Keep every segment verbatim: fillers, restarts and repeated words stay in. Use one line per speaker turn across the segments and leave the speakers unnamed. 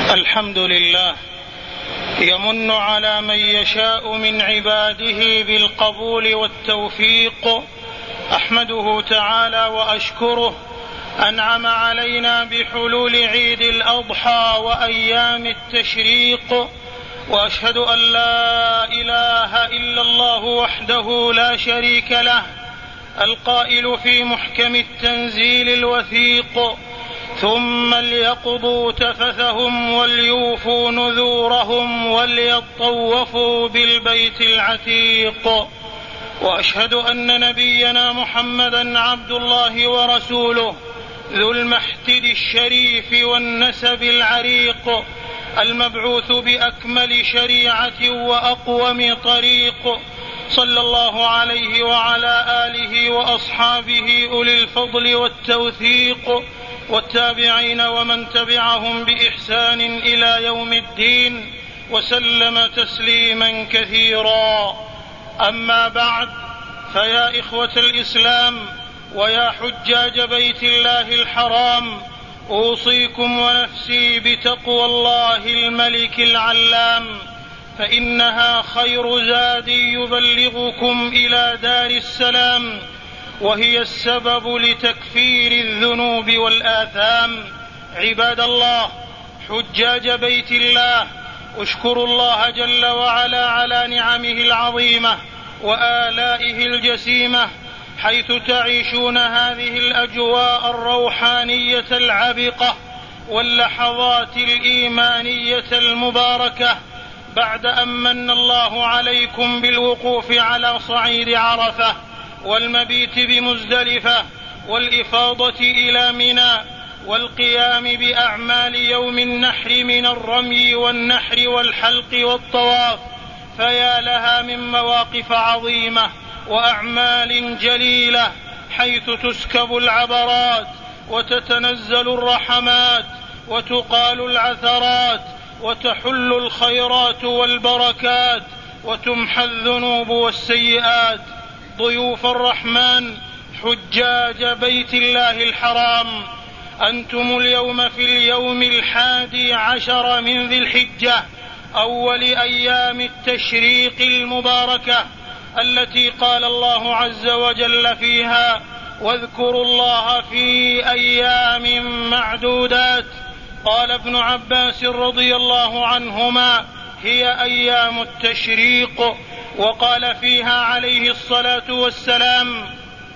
الحمد لله يمن على من يشاء من عباده بالقبول والتوفيق. أحمده تعالى وأشكره، أنعم علينا بحلول عيد الأضحى وأيام التشريق، وأشهد أن لا إله إلا الله وحده لا شريك له، القائل في محكم التنزيل الوثيق: ثم ليقضوا تفثهم وليوفوا نذورهم وليطوفوا بالبيت العتيق. وأشهد أن نبينا محمدا عبد الله ورسوله، ذو المحتد الشريف والنسب العريق، المبعوث بأكمل شريعة وأقوم طريق، صلى الله عليه وعلى آله وأصحابه أولي الفضل والتوثيق، والتابعين ومن تبعهم بإحسان إلى يوم الدين، وسلم تسليما كثيرا. أما بعد، فيا إخوة الإسلام ويا حجاج بيت الله الحرام، أوصيكم ونفسي بتقوى الله الملك العلام، فإنها خير زاد يبلغكم إلى دار السلام، وهي السبب لتكفير الذنوب والآثام. عباد الله، حجاج بيت الله، اشكروا الله جل وعلا على نعمه العظيمة وآلائه الجسيمة، حيث تعيشون هذه الأجواء الروحانية العبقة واللحظات الإيمانية المباركة، بعد أن من الله عليكم بالوقوف على صعيد عرفة والمبيت بمزدلفة والإفاضة إلى منى والقيام بأعمال يوم النحر من الرمي والنحر والحلق والطواف. فيا لها من مواقف عظيمة وأعمال جليلة، حيث تسكب العبرات وتتنزل الرحمات وتقال العثرات وتحل الخيرات والبركات وتمحى الذنوب والسيئات. ضيوف الرحمن، حجاج بيت الله الحرام، أنتم اليوم في اليوم الحادي عشر من ذي الحجة، أول أيام التشريق المباركة، التي قال الله عز وجل فيها: واذكروا الله في أيام معدودات. قال ابن عباس رضي الله عنهما: هي أيام التشريق. وقال فيها عليه الصلاة والسلام: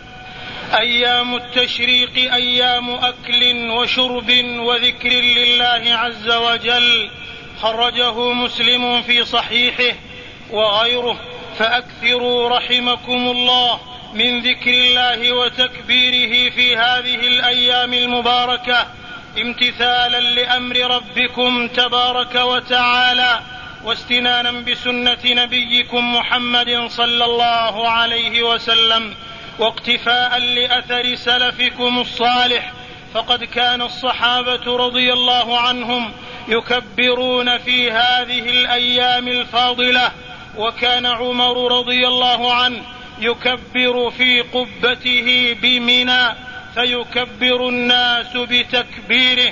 أيام التشريق أيام أكل وشرب وذكر لله عز وجل. خرجه مسلم في صحيحه وغيره. فأكثروا رحمكم الله من ذكر الله وتكبيره في هذه الأيام المباركة، امتثالا لأمر ربكم تبارك وتعالى، واستنانا بسنة نبيكم محمد صلى الله عليه وسلم، واقتفاء لأثر سلفكم الصالح. فقد كان الصحابة رضي الله عنهم يكبرون في هذه الأيام الفاضلة، وكان عمر رضي الله عنه يكبر في قبته بمنى، فيكبر الناس بتكبيره،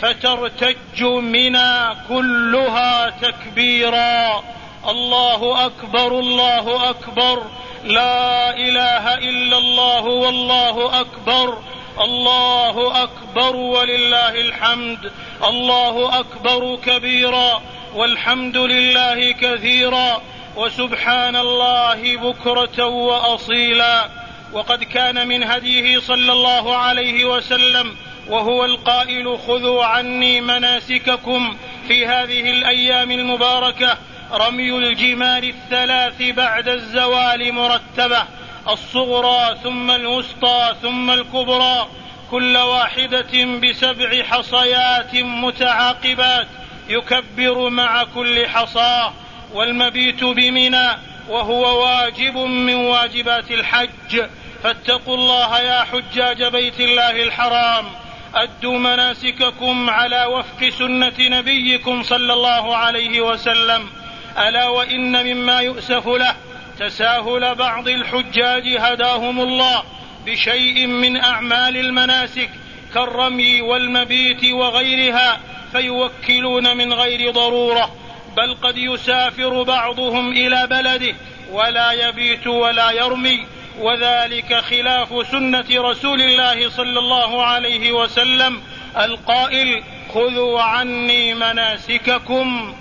فترتج منى كلها تكبيرا: الله أكبر الله أكبر، لا إله إلا الله والله أكبر، الله أكبر ولله الحمد، الله أكبر كبيرا والحمد لله كثيرا وسبحان الله بكرة وأصيلا. وقد كان من هديه صلى الله عليه وسلم وهو القائل: خذوا عني مناسككم في هذه الأيام المباركة، رمي الجمار الثلاث بعد الزوال مرتبة، الصغرى ثم الوسطى ثم الكبرى، كل واحدة بسبع حصيات متعاقبات يكبر مع كل حصاة، والمبيت بمنى وهو واجب من واجبات الحج. فاتقوا الله يا حجاج بيت الله الحرام، أدوا مناسككم على وفق سنة نبيكم صلى الله عليه وسلم. ألا وإن مما يؤسف له تساهل بعض الحجاج هداهم الله بشيء من أعمال المناسك كالرمي والمبيت وغيرها، فيوكلون من غير ضرورة، بل قد يسافر بعضهم إلى بلده ولا يبيت ولا يرمي، وذلك خلاف سنة رسول الله صلى الله عليه وسلم القائل: خذوا عني مناسككم.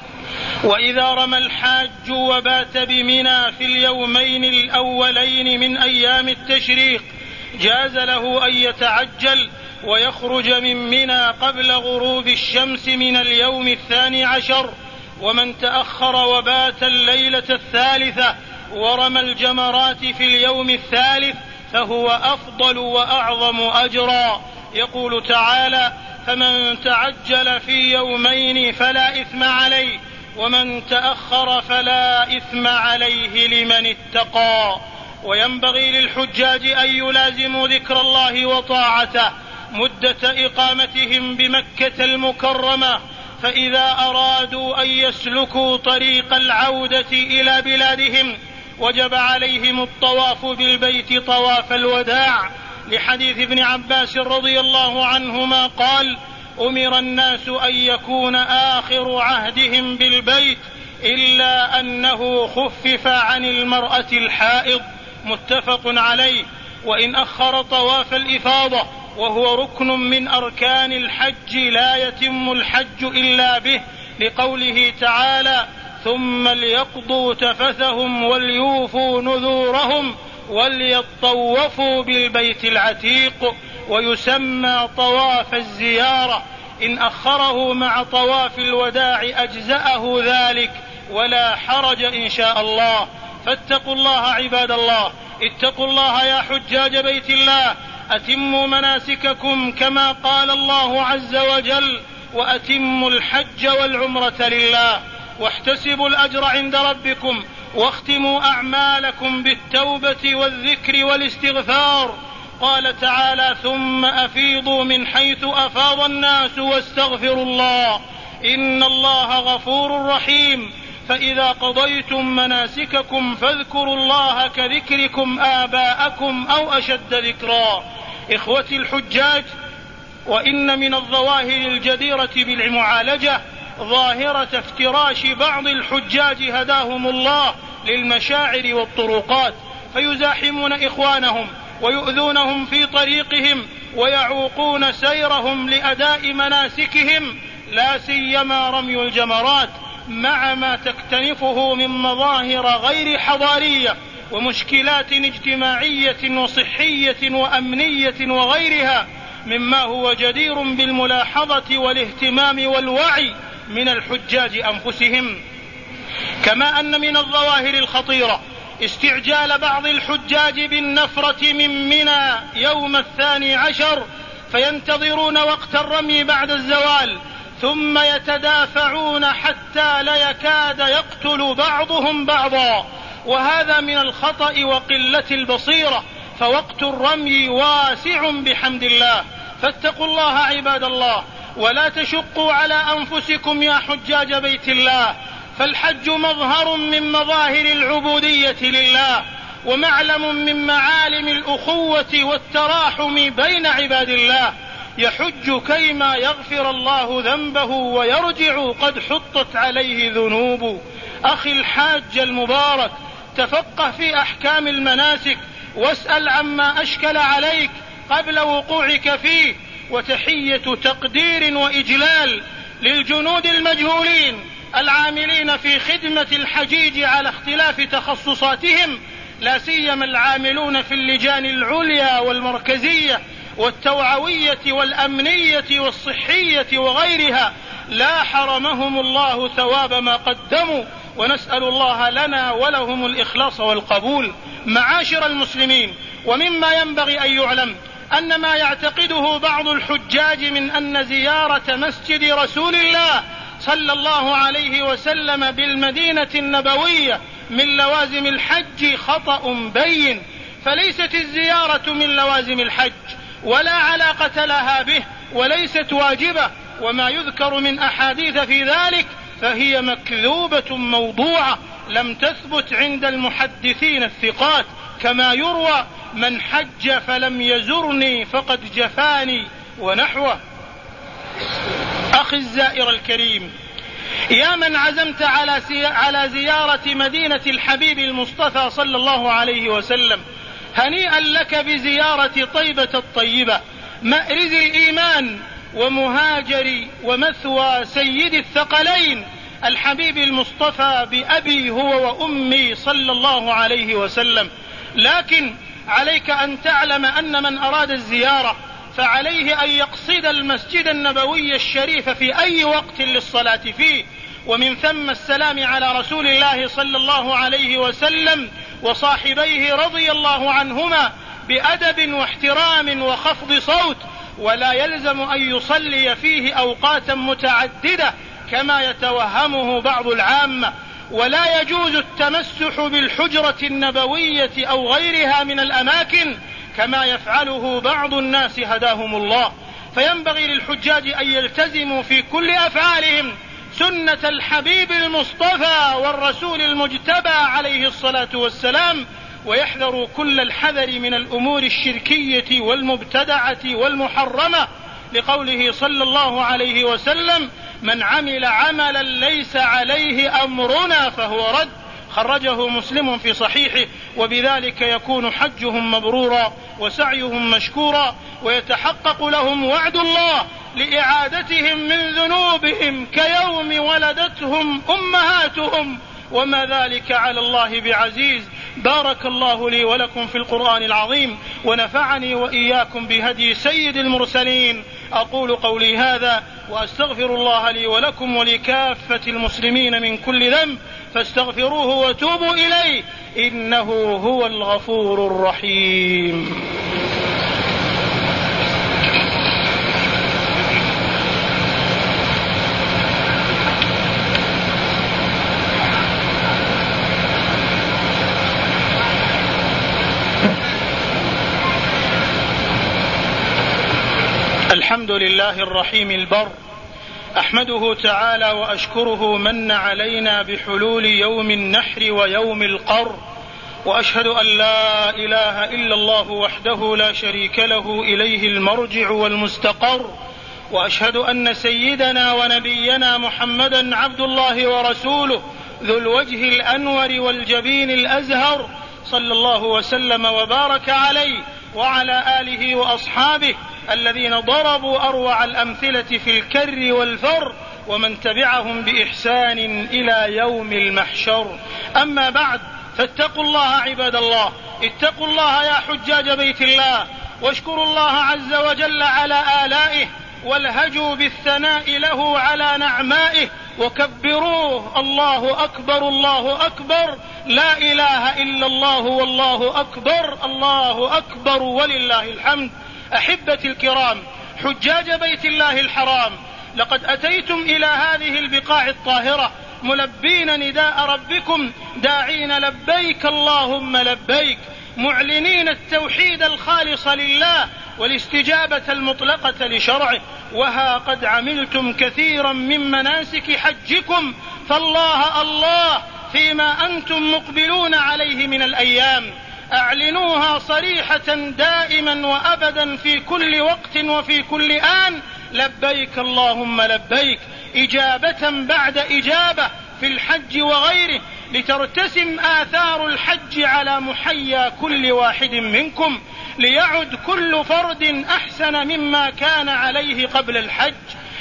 وإذا رمى الحاج وبات بمنى في اليومين الأولين من أيام التشريق جاز له أن يتعجل ويخرج من منى قبل غروب الشمس من اليوم الثاني عشر. ومن تأخر وبات الليلة الثالثة ورمى الجمرات في اليوم الثالث فهو أفضل وأعظم أجرا. يقول تعالى: فمن تعجل في يومين فلا إثم عليه ومن تأخر فلا إثم عليه لمن اتقى. وينبغي للحجاج أن يلازموا ذكر الله وطاعته مدة إقامتهم بمكة المكرمة، فإذا أرادوا أن يسلكوا طريق العودة إلى بلادهم وجب عليهم الطواف بالبيت طواف الوداع، لحديث ابن عباس رضي الله عنهما قال: أمر الناس أن يكون آخر عهدهم بالبيت إلا أنه خفف عن المرأة الحائض، متفق عليه. وإن أخر طواف الإفاضة وهو ركن من أركان الحج لا يتم الحج إلا به، لقوله تعالى: ثم ليقضوا تفثهم وليوفوا نذورهم وليطوفوا بالبيت العتيق، ويسمى طواف الزيارة. إن أخره مع طواف الوداع أجزأه ذلك ولا حرج إن شاء الله. فاتقوا الله عباد الله، اتقوا الله يا حجاج بيت الله، أتموا مناسككم كما قال الله عز وجل: وأتموا الحج والعمرة لله واحتسبوا الأجر عند ربكم واختموا أعمالكم بالتوبة والذكر والاستغفار. قال تعالى: ثم أفيضوا من حيث أفاض الناس واستغفروا الله إن الله غفور رحيم. فإذا قضيتم مناسككم فاذكروا الله كذكركم آباءكم أو أشد ذكرا. إخوتي الحجاج، وإن من الظواهر الجديرة بالمعالجة ظاهرة افتراش بعض الحجاج هداهم الله للمشاعر والطرقات، فيزاحمون إخوانهم ويؤذونهم في طريقهم ويعوقون سيرهم لأداء مناسكهم، لا سيما رمي الجمرات، مع ما تكتنفه من مظاهر غير حضارية ومشكلات اجتماعية وصحية وأمنية وغيرها مما هو جدير بالملاحظة والاهتمام والوعي من الحجاج أنفسهم. كما أن من الظواهر الخطيرة استعجال بعض الحجاج بالنفرة من منى يوم الثاني عشر، فينتظرون وقت الرمي بعد الزوال ثم يتدافعون حتى لا يكاد يقتل بعضهم بعضا، وهذا من الخطأ وقلة البصيرة، فوقت الرمي واسع بحمد الله. فاتقوا الله عباد الله، ولا تشقوا على أنفسكم يا حجاج بيت الله، فالحج مظهر من مظاهر العبودية لله ومعلم من معالم الأخوة والتراحم بين عباد الله. يحج كيما يغفر الله ذنبه ويرجع قد حطت عليه ذنوب. أخي الحاج المبارك، تفقه في أحكام المناسك واسأل عما أشكل عليك قبل وقوعك فيه. وتحية تقدير وإجلال للجنود المجهولين العاملين في خدمة الحجيج على اختلاف تخصصاتهم، لا سيما العاملون في اللجان العليا والمركزية والتوعوية والأمنية والصحية وغيرها، لا حرمهم الله ثواب ما قدموا، ونسأل الله لنا ولهم الإخلاص والقبول. معاشر المسلمين، ومما ينبغي أن يعلم أن ما يعتقده بعض الحجاج من أن زيارة مسجد رسول الله صلى الله عليه وسلم بالمدينة النبوية من لوازم الحج خطأ بين، فليست الزيارة من لوازم الحج ولا علاقة لها به وليست واجبة، وما يذكر من أحاديث في ذلك فهي مكذوبة موضوعة لم تثبت عند المحدثين الثقات، كما يروى: من حج فلم يزرني فقد جفاني ونحوه. أخي الزائر الكريم، يا من عزمت على زيارة مدينة الحبيب المصطفى صلى الله عليه وسلم، هنيئا لك بزيارة طيبة الطيبة، مأرز الإيمان ومهاجر ومثوى سيد الثقلين الحبيب المصطفى بأبي هو وأمي صلى الله عليه وسلم. لكن عليك أن تعلم أن من أراد الزيارة فعليه أن يقصد المسجد النبوي الشريف في أي وقت للصلاة فيه، ومن ثم السلام على رسول الله صلى الله عليه وسلم وصاحبيه رضي الله عنهما بأدب واحترام وخفض صوت، ولا يلزم أن يصلي فيه أوقاتا متعددة كما يتوهمه بعض العامة، ولا يجوز التمسح بالحجرة النبوية أو غيرها من الأماكن كما يفعله بعض الناس هداهم الله. فينبغي للحجاج أن يلتزموا في كل أفعالهم سنة الحبيب المصطفى والرسول المجتبى عليه الصلاة والسلام، ويحذروا كل الحذر من الأمور الشركية والمبتدعة والمحرمة، لقوله صلى الله عليه وسلم: من عمل عملا ليس عليه أمرنا فهو رد، خرجه مسلم في صحيحه. وبذلك يكون حجهم مبرورا وسعيهم مشكورا، ويتحقق لهم وعد الله لإعادتهم من ذنوبهم كيوم ولدتهم أمهاتهم، وما ذلك على الله بعزيز. بارك الله لي ولكم في القرآن العظيم، ونفعني وإياكم بهدي سيد المرسلين. أقول قولي هذا وأستغفر الله لي ولكم ولكافة المسلمين من كل ذنب، فاستغفروه وتوبوا إليه، إنه هو الغفور الرحيم. الحمد لله الرحيم البر، أحمده تعالى وأشكره من علينا بحلول يوم النحر ويوم القر، وأشهد أن لا إله إلا الله وحده لا شريك له إليه المرجع والمستقر، وأشهد أن سيدنا ونبينا محمدا عبد الله ورسوله ذو الوجه الأنور والجبين الأزهر، صلى الله وسلم وبارك عليه وعلى آله وأصحابه الذين ضربوا أروع الأمثلة في الكر والفر، ومن تبعهم بإحسان إلى يوم المحشر. أما بعد، فاتقوا الله عباد الله، اتقوا الله يا حجاج بيت الله، واشكروا الله عز وجل على آلائه، والهجوا بالثناء له على نعمائه، وكبروه. الله أكبر الله أكبر، لا إله إلا الله والله أكبر، الله أكبر ولله الحمد. أحبتي الكرام، حجاج بيت الله الحرام، لقد أتيتم إلى هذه البقاع الطاهرة ملبين نداء ربكم، داعين لبيك اللهم لبيك، معلنين التوحيد الخالص لله والاستجابة المطلقة لشرعه. وها قد عملتم كثيرا من مناسك حجكم، فالله الله فيما أنتم مقبلون عليه من الأيام، أعلنوها صريحة دائما وأبدا في كل وقت وفي كل آن: لبيك اللهم لبيك، إجابة بعد إجابة في الحج وغيره، لترتسم آثار الحج على محيا كل واحد منكم، ليعد كل فرد أحسن مما كان عليه قبل الحج،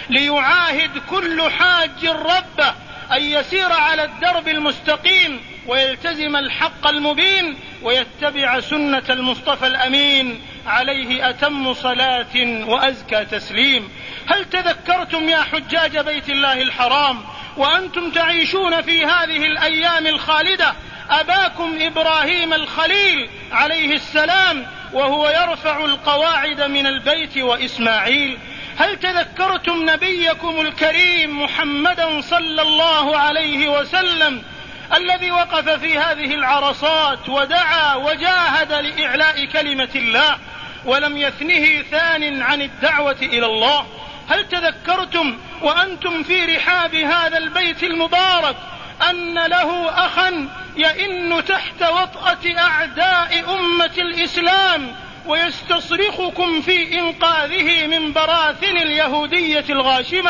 ليعاهد كل حاج ربه أن يسير على الدرب المستقيم ويلتزم الحق المبين ويتبع سنة المصطفى الأمين عليه أتم صلاة وأزكى تسليم. هل تذكرتم يا حجاج بيت الله الحرام وأنتم تعيشون في هذه الأيام الخالدة أباكم إبراهيم الخليل عليه السلام وهو يرفع القواعد من البيت وإسماعيل؟ هل تذكرتم نبيكم الكريم محمدا صلى الله عليه وسلم الذي وقف في هذه العرصات ودعا وجاهد لإعلاء كلمة الله ولم يثنه ثان عن الدعوة إلى الله؟ هل تذكرتم وأنتم في رحاب هذا البيت المبارك أن له أخا يئن تحت وطأة أعداء أمة الإسلام ويستصرخكم في إنقاذه من براثن اليهودية الغاشمة؟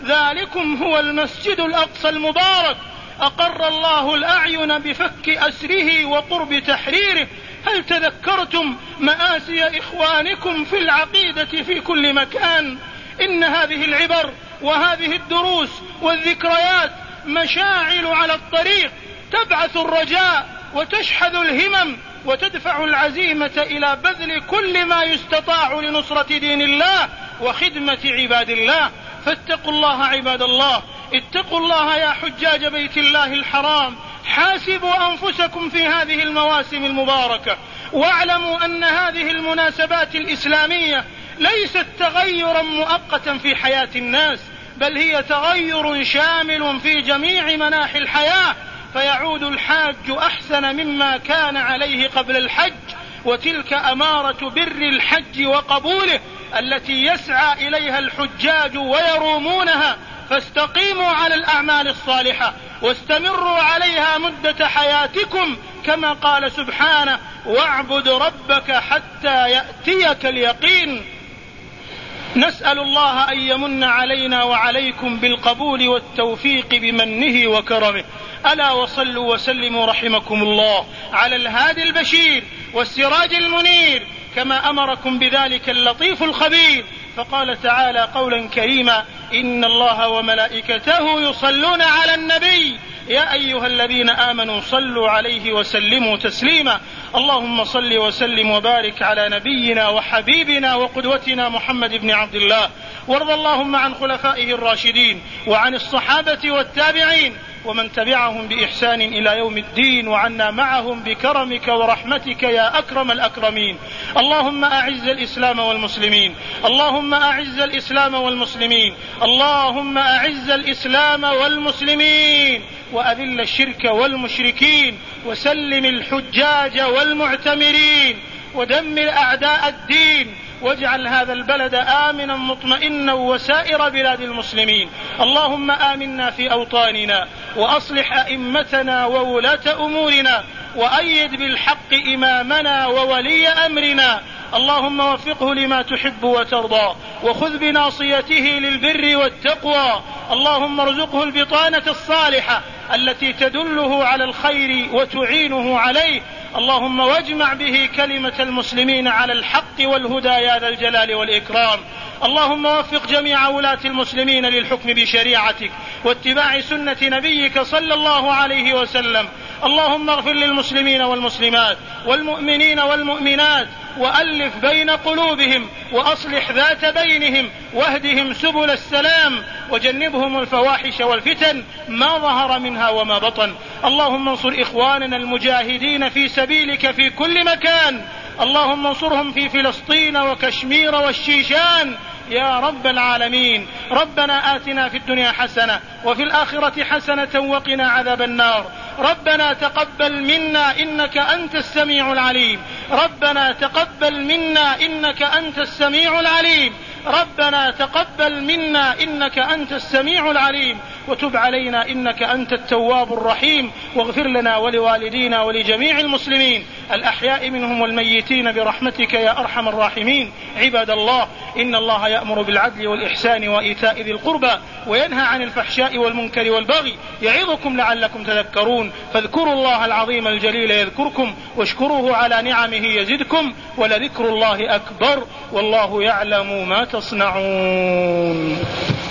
ذلكم هو المسجد الأقصى المبارك أقر الله الأعين بفك أسره وقرب تحريره. هل تذكرتم مآسي إخوانكم في العقيدة في كل مكان؟ إن هذه العبر وهذه الدروس والذكريات مشاعل على الطريق تبعث الرجاء وتشحذ الهمم وتدفع العزيمة إلى بذل كل ما يستطاع لنصرة دين الله وخدمة عباد الله. فاتقوا الله عباد الله، اتقوا الله يا حجاج بيت الله الحرام، حاسبوا أنفسكم في هذه المواسم المباركة، واعلموا أن هذه المناسبات الإسلامية ليست تغيرا مؤقتا في حياة الناس، بل هي تغير شامل في جميع مناحي الحياة، فيعود الحاج أحسن مما كان عليه قبل الحج، وتلك أمارة بر الحج وقبوله التي يسعى إليها الحجاج ويرومونها. فاستقيموا على الأعمال الصالحة واستمروا عليها مدة حياتكم، كما قال سبحانه: واعبد ربك حتى يأتيك اليقين. نسأل الله أن يمن علينا وعليكم بالقبول والتوفيق بمنه وكرمه. ألا وصلوا وسلموا رحمكم الله على الهادي البشير والسراج المنير، كما أمركم بذلك اللطيف الخبير. فقال تعالى قولا كريما: إن الله وملائكته يصلون على النبي يا أيها الذين آمنوا صلوا عليه وسلموا تسليما. اللهم صل وسلم وبارك على نبينا وحبيبنا وقدوتنا محمد بن عبد الله، وارض اللهم عن خلفائه الراشدين وعن الصحابة والتابعين ومن تبعهم بإحسان إلى يوم الدين، وعنا معهم بكرمك ورحمتك يا أكرم الأكرمين. اللهم أعز الإسلام والمسلمين، اللهم أعز الإسلام والمسلمين، اللهم أعز الإسلام والمسلمين، وأذل الشرك والمشركين، وسلم الحجاج والمعتمرين، ودمر أعداء الدين، واجعل هذا البلد آمنا مطمئنا وسائر بلاد المسلمين. اللهم آمنا في أوطاننا، وأصلح أئمتنا وولاة أمورنا، وأيد بالحق إمامنا وولي أمرنا. اللهم وفقه لما تحب وترضى، وخذ بناصيته للبر والتقوى. اللهم ارزقه البطانة الصالحة التي تدله على الخير وتعينه عليه. اللهم واجمع به كلمة المسلمين على الحق والهدى يا ذا الجلال والإكرام. اللهم وفق جميع ولاة المسلمين للحكم بشريعتك واتباع سنة نبيك صلى الله عليه وسلم. اللهم اغفر للمسلمين والمسلمات والمؤمنين والمؤمنات، وألف بين قلوبهم، وأصلح ذات بينهم، واهدهم سبل السلام، وجنبهم الفواحش والفتن ما ظهر منها وما بطن. اللهم انصر إخواننا المجاهدين في سبيلك في كل مكان، اللهم انصرهم في فلسطين وكشمير والشيشان يا رب العالمين. ربنا آتنا في الدنيا حسنة وفي الآخرة حسنة وقنا عذاب النار. ربنا تقبل منا إنك أنت السميع العليم، ربنا تقبل منا إنك أنت السميع العليم، ربنا تقبل منا إنك أنت السميع العليم، وتب علينا إنك أنت التواب الرحيم. واغفر لنا ولوالدينا ولجميع المسلمين الأحياء منهم والميتين برحمتك يا أرحم الراحمين. عباد الله، إن الله يأمر بالعدل والإحسان وإيتاء ذي القربى وينهى عن الفحشاء والمنكر والبغي، يعظكم لعلكم تذكرون. فاذكروا الله العظيم الجليل يذكركم، واشكروه على نعمه يزدكم، ولذكر الله أكبر، والله يعلم ما تصنعون.